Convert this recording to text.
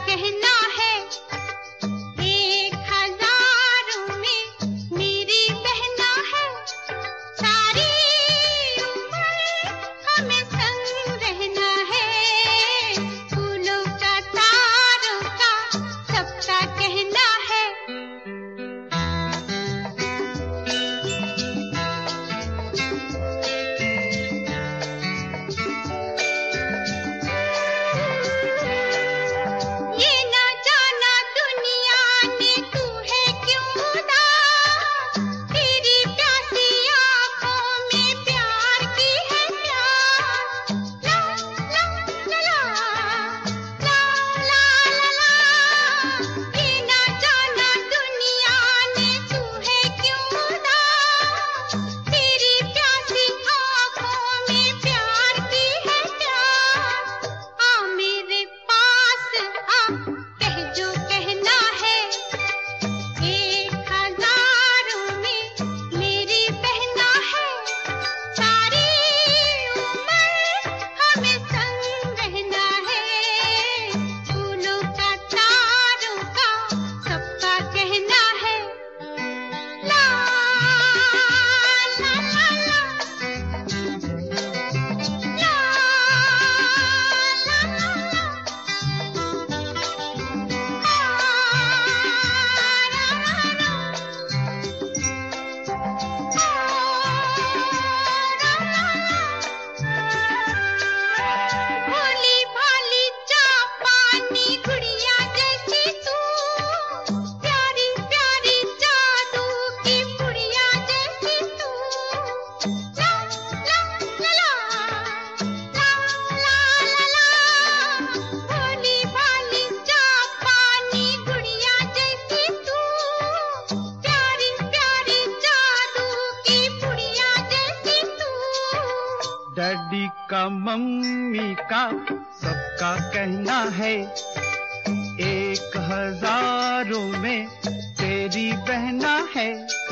कहना है, 1000 में मेरी बहना है। सारी उम्र हमें संग रहना है। फूलों का तारों का सबका कहना है। ये ना जाना दुनिया ने तू है क्यों उदास, तेरी प्यासी आँखों में प्यार की है प्यास। ला ला ला ला, ला ला ला ला। ये ना जाना दुनिया ने तू है क्यों उदास, तेरी प्यासी आँखों में प्यार की है प्यास। आ मेरे पास आ, कह जो कहना है, 1000 में मेरी बहना है। सारी उम्र हमें संग रहना है। फूलों का तारों का सबका कहना है। ला ला ला ला, ला ला ला ला। भोली भाली जापानी गुड़िया जैसी तू, प्यारी प्यारी जादू की पुड़िया जैसी तू। ला ला ला ला, ला ला ला ला। भोली भाली जापानी गुड़िया जैसी तू, प्यारी प्यारी जादू की पुड़िया जैसी तू। डैडी का मम्मी का सबका कहना है, 1000 में तेरी बहना है।